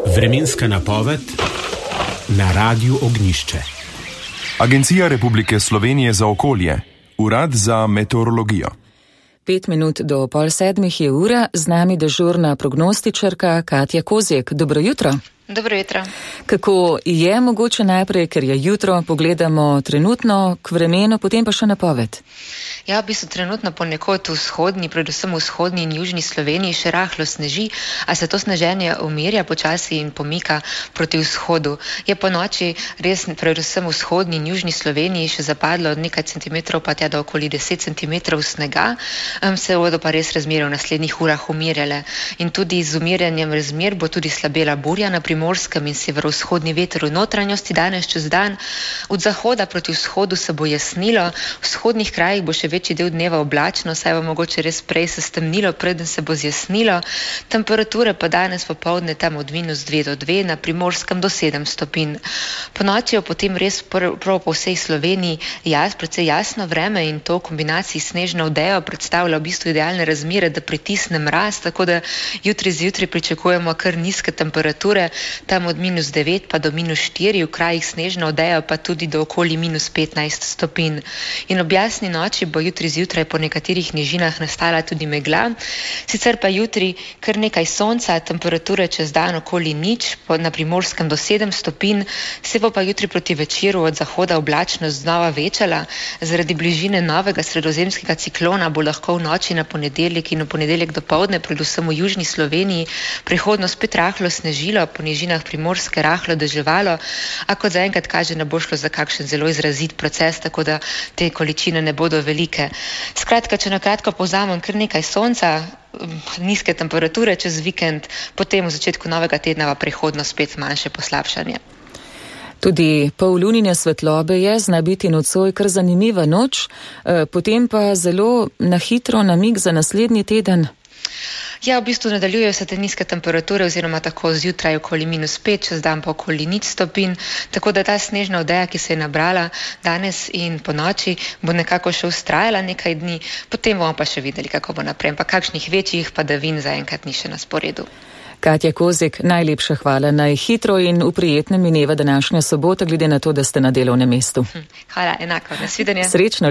Vremenska napoved na Radiu Ognjišče. Agencija Republike Slovenije za okolje, Urad za meteorologijo. 5 minut do 6:30 je ura, z nami dežurna prognostičarka Katja Kozjek. Dobro jutro. Dobro jutro. Kako je mogoče najprej, ker je jutro, pogledamo trenutno k vremenu, potem pa še napoved? Ja, v bistvu trenutno ponekod v vzhodni, predvsem v vzhodni in južni Sloveniji še rahlo sneži, a se to sneženje umirja počasi in pomika proti vzhodu. Je po noči res predvsem v vzhodni in južni Sloveniji še zapadlo od nekaj centimetrov pa tja do okoli 10 centimetrov snega, se bodo pa res razmere v naslednjih urah umirjale. In tudi z umirjanjem razmer bo tudi slabela burja na primorskem in severovzhodni veter v notranjosti danes čez dan. Od zahoda proti vzhodu se bo jasnilo, v vzhodnih krajih bo še večji del dneva oblačno, saj bo mogoče res prej se stemnilo, preden se bo zjasnilo. Temperature pa danes popoldne tam od -2 do 2, na primorskem do 7 stopinj. Po noči je potem res prav po vsej Sloveniji precej jasno vreme in to v kombinaciji s snežno odejo predstavlja v bistvu idealne razmere, da pritisne mraz, tako da jutri zjutraj pričakujemo kar nizke temperature, tam od -9 pa do -4, v krajih snežno odejo pa tudi do okoli -15 stopinj. In ob jasni noči bo jutri zjutraj po nekaterih nižinah nastala tudi megla, sicer pa jutri kar nekaj sonca, temperature čez dan okoli 0, na primorskem do 7 stopinj, se bo pa jutri proti večeru od zahoda oblačnost znova večala. Zaradi bližine novega sredozemskega ciklona bo lahko v noči na ponedeljek in v ponedeljek dopoldne, predvsem v južni Sloveniji, prehodno spet rahlo snežilo, po nižinah primorske rahlo deževalo, a kot zaenkrat kaže, ne bo šlo za kakšen zelo izrazit proces, tako da te količine ne bodo velike. Skratka, če na kratko povzamem, kar nekaj sonca, nizke temperature čez vikend, potem v začetku novega tedna pa prehodno spet manjše poslabšanje. Tudi pollunine svetlobe je, zna biti nocoj kar zanimiva noč, potem pa zelo na hitro namig za naslednji teden. Ja, v bistvu nadaljujejo se te nizke temperature oziroma tako zjutraj okoli -5, čez dan pa okoli 0 stopinj, tako da ta snežna odeja, ki se je nabrala danes in po noči, bo nekako še vztrajala nekaj dni, potem bomo pa še videli, kako bo naprej, pa kakšnih večjih padavin zaenkrat ni še na sporedu. Katja Kozjek, najlepša hvala, naj hitro in v prijetnem mineva današnja sobota, glede na to, da ste na delovnem mestu. Hvala, enako, nasvidenje. Srečno.